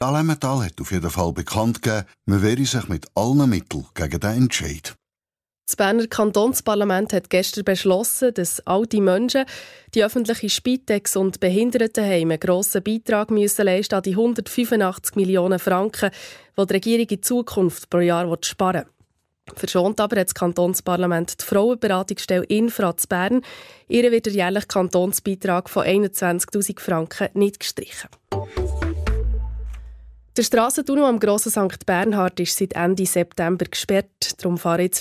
Die Alemmental hat auf jeden Fall bekannt gegeben, man wehre sich mit allen Mitteln gegen den Entscheid. Das Berner Kantonsparlament hat gestern beschlossen, dass alte Menschen, die öffentliche Spitex- und Behindertenheime einen grossen Beitrag müssen leisten an die 185 Millionen Franken, die die Regierung in Zukunft pro Jahr sparen will. Verschont aber hat das Kantonsparlament die Frauenberatungsstelle Infra zu Bern. Ihr wird der jährliche Kantonsbeitrag von 21'000 Franken nicht gestrichen. Der Strassentunnel am Grossen St. Bernhard ist seit Ende September gesperrt. Darum fahren jetzt